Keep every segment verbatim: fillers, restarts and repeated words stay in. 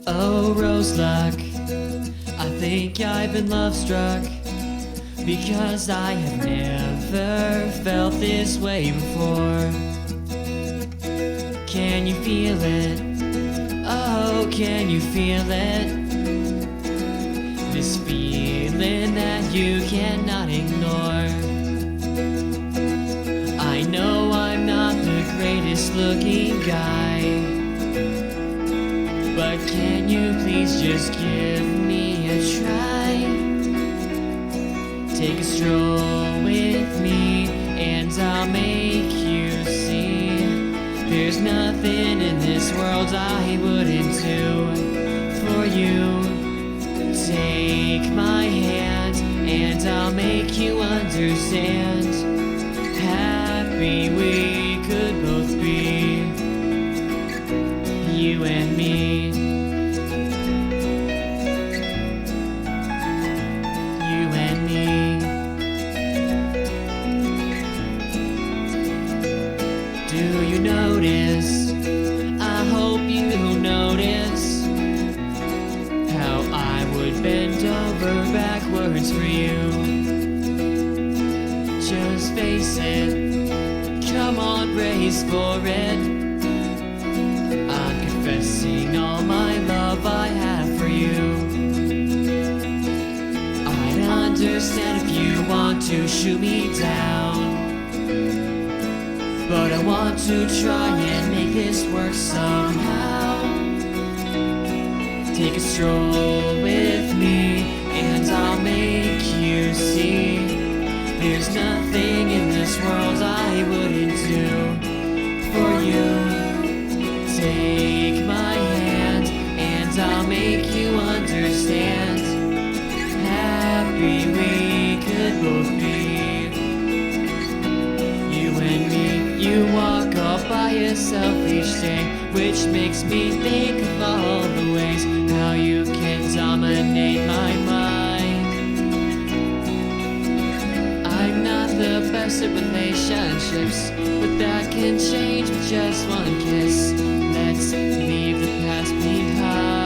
Oh, Rose Luck, I think I've been love struck, because I have never felt this way before. Can you feel it? Oh, can you feel it? This feeling that you cannot ignore. I know I'm not the greatest looking guy, but can you please just give me a try? Take a stroll with me and I'll make you see there's nothing in this world I wouldn't do for you. Take my hand and I'll make you understand. Happy we could both be, you and me. You and me. Do you notice? I hope you notice how I would bend over backwards for you. Just face it, come on, brace for it. I'm confessing all my love I have for you. I'd understand if you want to shoot me down, but I want to try and make this work somehow. Take a stroll with me and I'll make you see there's nothing in this world I wouldn't do for you. Take my hand and I'll make you understand. Happy we could both be, you and me. You walk all by yourself each day, which makes me think of all the ways how you can dominate my mind. I'm not the best at relationships, but that can change with just one kiss. Let's leave the past behind.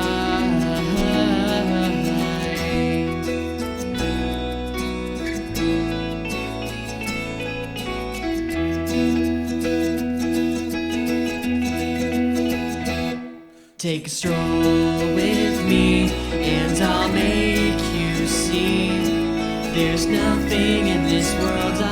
Take a stroll with me and I'll make you see there's nothing in this world I